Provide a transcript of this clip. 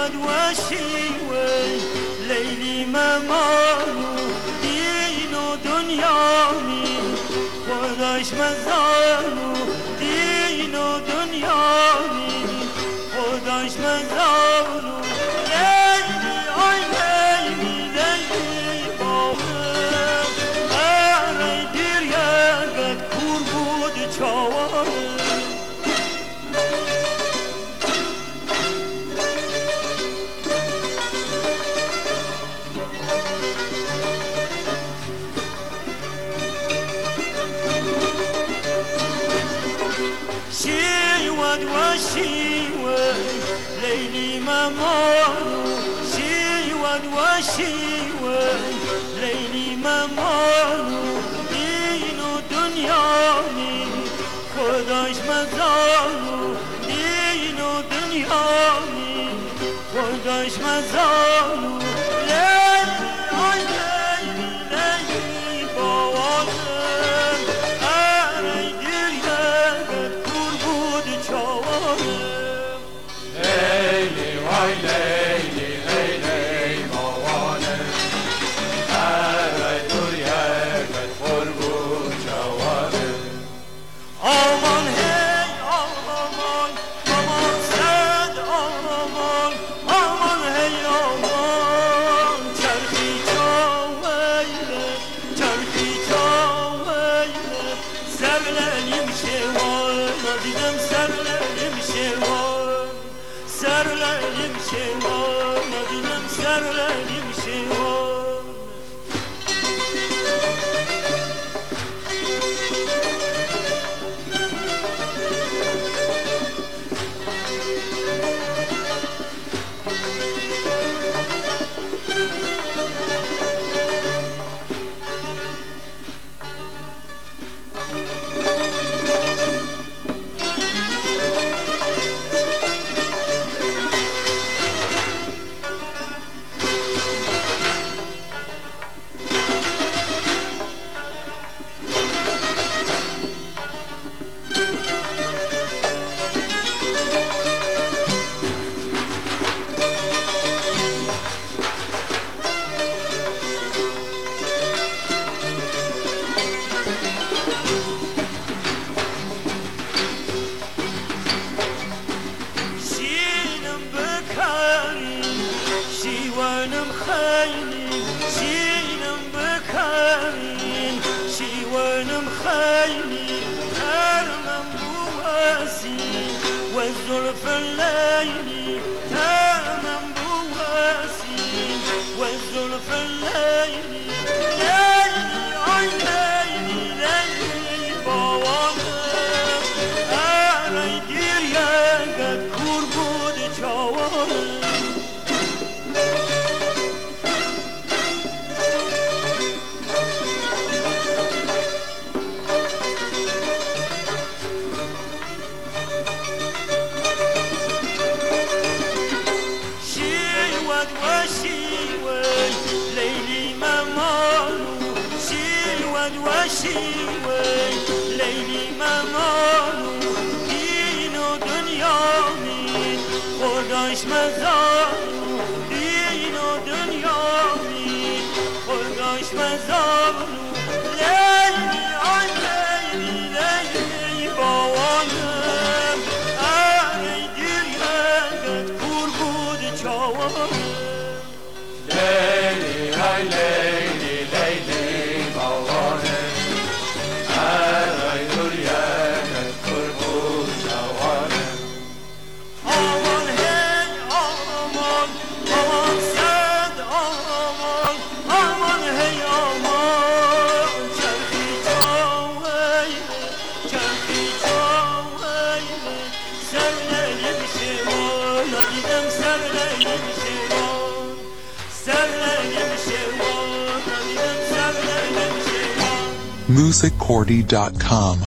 وشی وی لیلی ممانو دین و دنیامی خداش مزانو دین و دنیامی خداش مزانو لیلی آی لیلی لیلی باقر اره دیر یکت کور بود چاواره لیلی ممانو شیوان و شیوان لیلی ممانو دین و دنیامی خداش مزانو دین و دنیامی خداش مزانو لیلی آی لیلی لیلی باوانم اره دیر یکت کور بود چاوانم لیلی وای لیلی لیلی موانه اره دور یکت کور بود چاوانه آمان هی آمان آمان صد آمان آمان هی آمان چرخی چاویله چرخی چاویله سر لعلیم شوان ندیدم سر لعلیم شوان سر لعلیم شوان ندیدم سر لعلیم شوان شیوانم خیلی شینم بکرین شیوانم خیلی ترمم بوسی و زلف لیلی ترمم بوسی و زلف لیلی لیلی آی لیلی لیلی باوانم اره دیر یکت کور بود چاوانم لیلی ممانو شیوان و شیوان لیلی ممانو دین و دنیامی خداش مزانو دین و دنیامی خداش مزانو لیلی آی لیلی لیلی باوانم اره دیر یکت کور بود چاوانم لیلی های لیلی لیلی موانه اره دور یکت کور بود چاوانه آمان هی آمان آمان صد آمان آمان هی آمان چرخی چاویله چرخی چاویله سر لیلی شوان ندیدم سر لیلی شوان سر لیلی شوان ندیدم سر لیلی شوان musiccordy.com